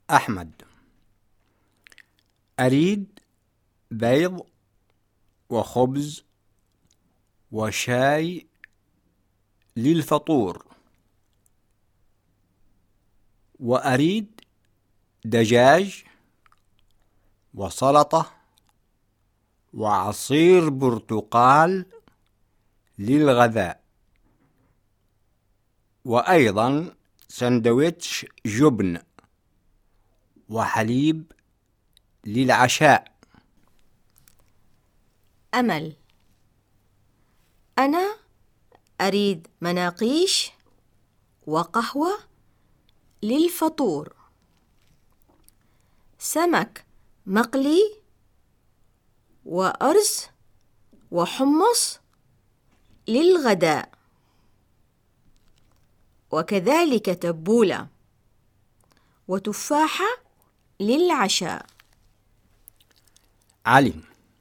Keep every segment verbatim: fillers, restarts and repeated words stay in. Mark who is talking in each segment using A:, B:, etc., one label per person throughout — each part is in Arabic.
A: أحمد: أريد بيض وخبز وشاي للفطور، وأريد دجاج وسلطة وعصير برتقال للغذاء، وأيضا سندويتش جبن وحليب للعشاء.
B: أمل: أنا أريد مناقيش وقهوة للفطور، سمك مقلي وأرز وحمص للغداء، وكذلك تبولة وتفاحة للعشاء.
A: علي: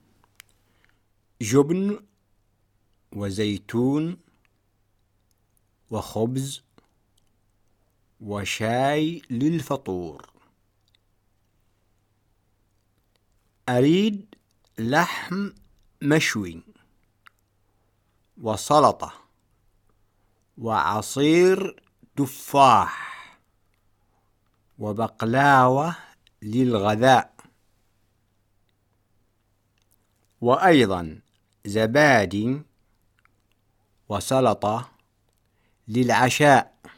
A: جبن وزيتون وخبز وشاي للفطور، أريد لحم مشوي وسلطة وعصير تفاح وبقلاوة للغذاء، وأيضا زبادي وسلطة للعشاء.